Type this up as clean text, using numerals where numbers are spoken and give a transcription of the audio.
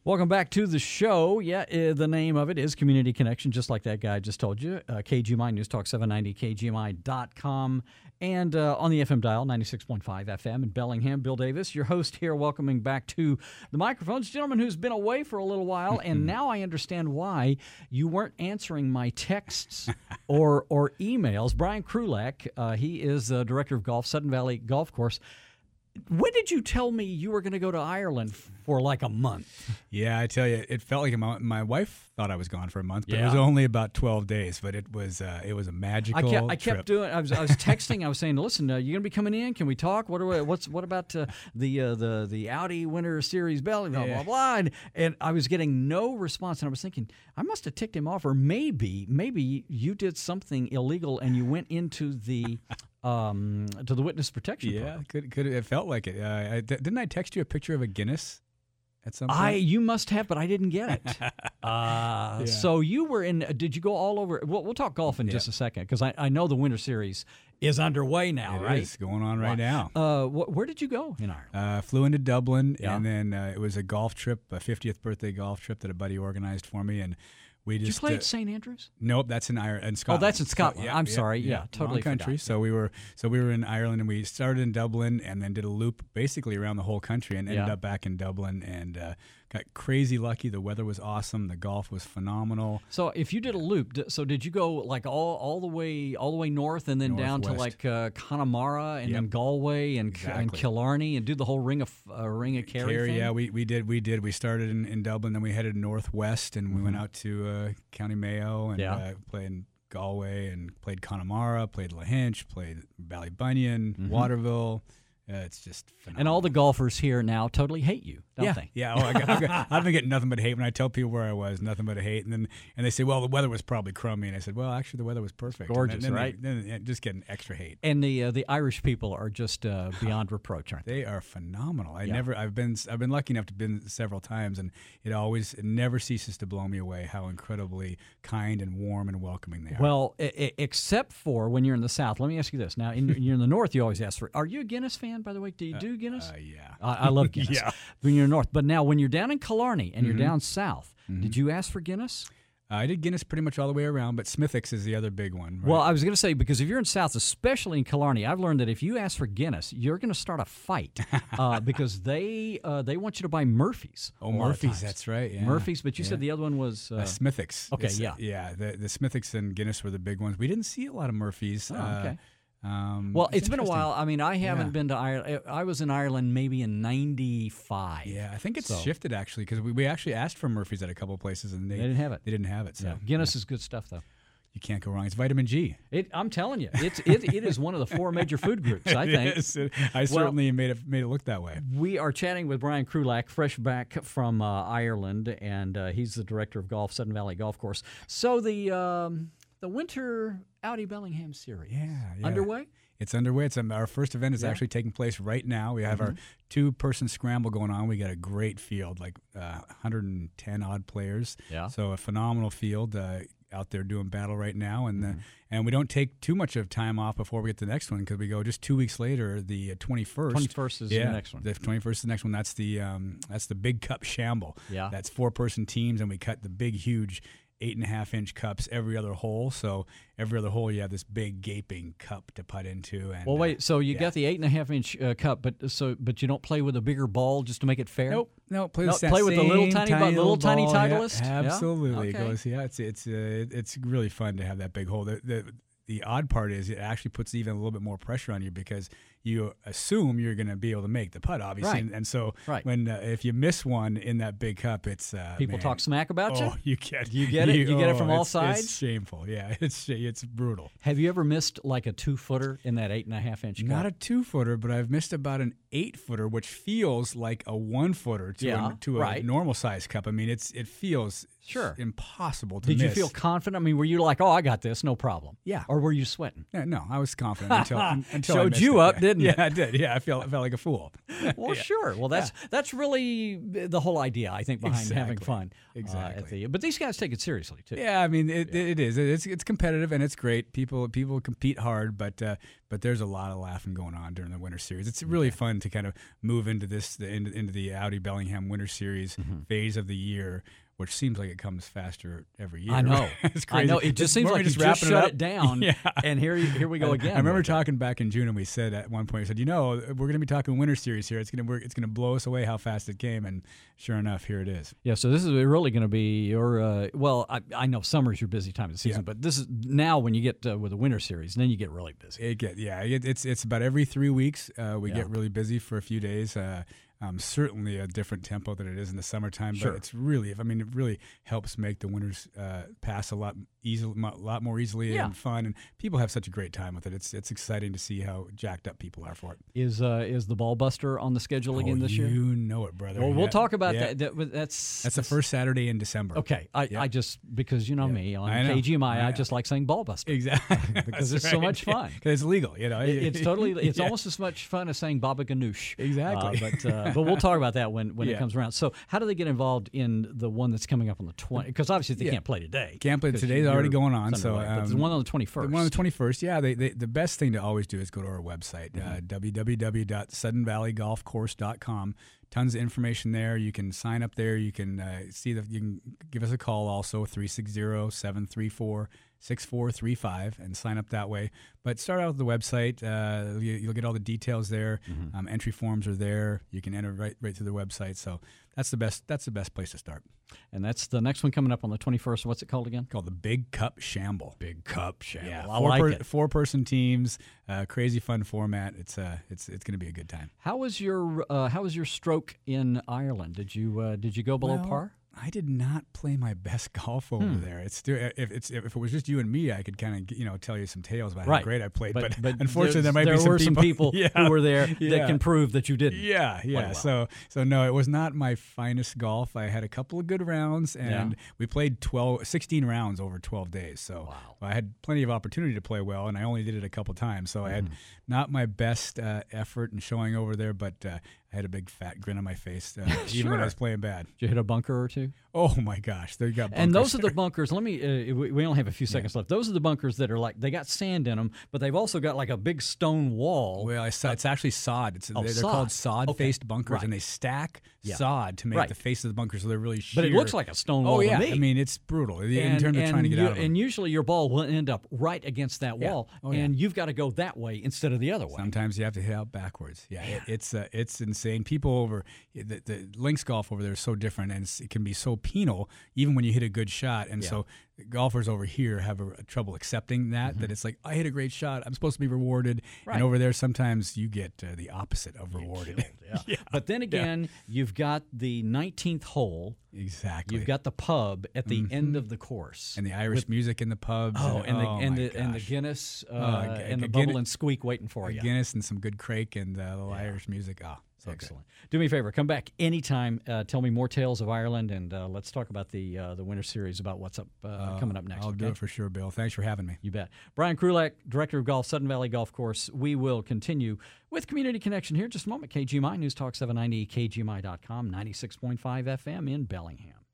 Welcome back to the show. Yeah, the name of it is Community Connection, just like that guy just told you. KGMI News Talk 790, KGMI.com, and on the FM dial, 96.5 FM in Bellingham. Bill Davis, your host here, welcoming back to the microphones. Gentleman who's been away for a little while, and now I understand why you weren't answering my texts or emails. Brian Krulak, he is Director of Golf, Sudden Valley Golf Course. When did you tell me you were going to go to Ireland for like a month? Yeah, I tell you, it felt like a month. My wife thought I was gone for a month, but it was only about 12 days. But it was a magical I kept trip. doing. I was texting. I was saying, "Listen, you going to be coming in? Can we talk? What about the Audi Winter Series Belly? Blah blah blah." And I was getting no response, and I was thinking I must have ticked him off, or maybe you did something illegal and you went into the. To the witness protection program. Could it felt like it. Didn't I text you a picture of a Guinness at some point? You must have, but I didn't get it. So you were in. Did you go all over? We'll talk golf in just a second because I know the Winter Series is underway now. It is going on right now. Where did you go in Ireland? Flew into Dublin, and then it was a golf trip, a 50th birthday golf trip that a buddy organized for me, and. Did you play at St. Andrews? Nope, that's in Scotland. Oh, that's in Scotland. I'm sorry. Yeah, totally country. Forgot. So we were in Ireland, and we started in Dublin, and then did a loop basically around the whole country, and ended up back in Dublin, and got crazy lucky. The weather was awesome. The golf was phenomenal. So if you did a loop, so did you go like all the way north, and then down to like Connemara, and then Galway, and Killarney, and do the whole Ring of Kerry thing? Yeah, we did. We started in Dublin, then we headed northwest, and we went out to County Mayo, and played in Galway, and played Connemara, played Lahinch, played Ballybunion, Waterville. It's just phenomenal. And all the golfers here now totally hate you, don't they? Yeah. I've been getting nothing but hate when I tell people where I was. Nothing but hate, and they say, "Well, the weather was probably crummy," and I said, "Well, actually, the weather was perfect, gorgeous, then right?" Then just getting extra hate. And the Irish people are just beyond reproach, aren't they? They are phenomenal. I've been lucky enough to been several times, and it never ceases to blow me away how incredibly kind and warm and welcoming they are. Well, except for when you're in the South. Let me ask you this: now, you're in the North, you always ask for. Are you a Guinness fan, by the way? Do you do Guinness? Yeah. I love Guinness. Yeah. When you're north. But now when you're down in Killarney and you're down south, did you ask for Guinness? I did Guinness pretty much all the way around, but Smithwick's is the other big one. Right? Well, I was going to say, because if you're in South, especially in Killarney, I've learned that if you ask for Guinness, you're going to start a fight because they want you to buy Murphy's. Oh, Murphy's, that's right. Yeah. Murphy's, but you said the other one was... Smithwick's. Okay, Yeah, the Smithwick's and Guinness were the big ones. We didn't see a lot of Murphy's. Oh, okay. Well, it's been a while. I mean, I haven't been to Ireland. I was in Ireland maybe in 95. Yeah, I think it's shifted, actually, because we actually asked for Murphy's at a couple of places, and they didn't have it. They didn't have it. So Guinness is good stuff, though. You can't go wrong. It's vitamin G. I'm telling you, it is one of the four major food groups, I think. I certainly made it look that way. We are chatting with Brian Krulak, fresh back from Ireland, and he's the director of golf, Sudden Valley Golf Course. So the Winter Audi Bellingham Series, underway? It's underway. Our first event is actually taking place right now. We have our two-person scramble going on. We got a great field, like 110 odd players. Yeah. So a phenomenal field out there doing battle right now, and we don't take too much of time off before we get to the next one because we go just 2 weeks later, the 21st. 21st is the next one. The 21st is the next one. That's the Big Cup Shamble. Yeah. That's four-person teams, and we cut the big, huge 8.5-inch cups every other hole. So every other hole you have this big gaping cup to putt into. And, well, wait. So you got the 8.5-inch cup, but you don't play with a bigger ball just to make it fair. Nope. Play with the little tiny Titleist. Yeah, absolutely. Okay. It goes. It's really fun to have that big hole. The odd part is it actually puts even a little bit more pressure on you because you assume you're going to be able to make the putt, obviously. Right. And so when if you miss one in that big cup, it's people talk smack about you. Oh, you get it. You get it from all sides. It's shameful. Yeah, it's brutal. Have you ever missed like a 2-footer in that 8.5-inch cup? Not a 2-footer, but I've missed about an 8-footer, which feels like a 1-footer to a normal size cup. I mean, it feels impossible to miss. Did you feel confident? I mean, were you like, "Oh, I got this, no problem"? Yeah. Or were you sweating? No, I was confident until I showed missed you it. up, didn't Yeah, I did. Yeah, I felt like a fool. Well, sure. Well, that's really the whole idea, I think, behind having fun. Exactly. But these guys take it seriously too. Yeah, I mean, it is. It's competitive and it's great. People compete hard, but there's a lot of laughing going on during the Winter Series. It's really fun to kind of move into into the Audi Bellingham Winter Series phase of the year, which seems like it comes faster every year. I know. It's crazy. I know. It just seems like you just shut it down, and here we go again. I remember talking back in June, and we said at one point, we said, we're going to be talking Winter Series here. It's going to blow us away how fast it came, and sure enough, here it is. Yeah. So this is really going to be your I know summer is your busy time of the season, but this is now when you get with the Winter Series, then you get really busy. It's about every 3 weeks we get really busy for a few days. Certainly a different tempo than it is in the summertime, but it really helps make the winters pass a lot more easily and fun, and people have such a great time with it. It's exciting to see how jacked up people are for it. Is the Ball Buster on the schedule again this year? You know it, brother. Well, we'll talk about that. That's the first Saturday in December. Okay, I just because you know me on KGMI, I just like saying Ball Buster exactly because it's so much fun. Because it's legal, It's totally it's almost as much fun as saying Baba Ganoush. Exactly. But we'll talk about that when it comes around. So how do they get involved in the one that's coming up on the 20th? Because obviously they can't play today. Can't play today's already going on. So but there's one on the 21st. The one on the 21st. Yeah, the best thing to always do is go to our website, www.suddenvalleygolfcourse.com. Tons of information there. You can sign up there. You can you can give us a call also 360-734-6435 and sign up that way. But start out with the website. You'll get all the details there. Entry forms are there. You can enter right through the website. So that's the best place to start. And that's the next one coming up on the 21st. What's it called again? Called the Big Cup Shamble. Big Cup Shamble. Yeah, I like it. 4-person teams. Crazy fun format. It's going to be a good time. How was your stroke in Ireland? Did you go below par? I did not play my best golf over there. It's if it was just you and me, I could kind of tell you some tales about how great I played. But unfortunately, there were some people who were there that can prove that you didn't. Yeah. Well. So no, it was not my finest golf. I had a couple of good rounds, and we played 16 rounds over 12 days. So I had plenty of opportunity to play well, and I only did it a couple times. So I had not my best effort in showing over there, but I had a big fat grin on my face, even when I was playing bad. Did you hit a bunker or two? Oh my gosh, they got bunkers. And those are the bunkers. Let me. We only have a few seconds left. Those are the bunkers that are like they got sand in them, but they've also got like a big stone wall. Well, it's actually sod. They're called sod-faced bunkers, and they stack sod to make the face of the bunker so they're really sheer. But it looks like a stone wall. Oh yeah, to me. I mean it's brutal in terms of trying to get out of them. And usually your ball will end up right against that wall, and you've got to go that way instead of the other way. Sometimes you have to hit out backwards. It's insane. People over the links golf over there is so different, and it can be so penal even when you hit a good shot. And so golfers over here have a trouble accepting that it's like, I hit a great shot, I'm supposed to be rewarded. And over there sometimes you get the opposite of rewarded. But then again, you've got the 19th hole. Exactly. You've got the pub at the end of the course, and the Irish music in the pubs. And the Guinness and the bubble and squeak waiting for you. Guinness and some good Crake and the Irish music. So excellent. Do me a favor, come back anytime. Tell me more tales of Ireland, and let's talk about the Winter Series, about what's up coming up next. I'll do it for sure, Bill. Thanks for having me. You bet. Brian Krulak, Director of Golf, Sudden Valley Golf Course. We will continue with Community Connection here in just a moment. KGMI News Talk 790, KGMI.com, 96.5 FM in Bellingham.